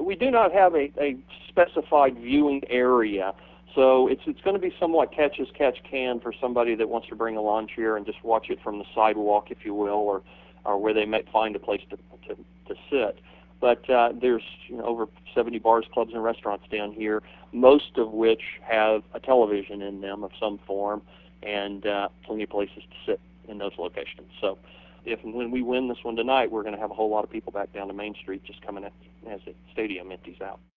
we do not have a specified viewing area. So it's going to be somewhat catch as catch can for somebody that wants to bring a lawn chair and just watch it from the sidewalk, if you will, or where they might find a place to sit. But there's over 70 bars, clubs, and restaurants down here, most of which have a television in them of some form, and plenty of places to sit in those locations. So if and when we win this one tonight, we're going to have a whole lot of people back down to Main Street just coming as the stadium empties out.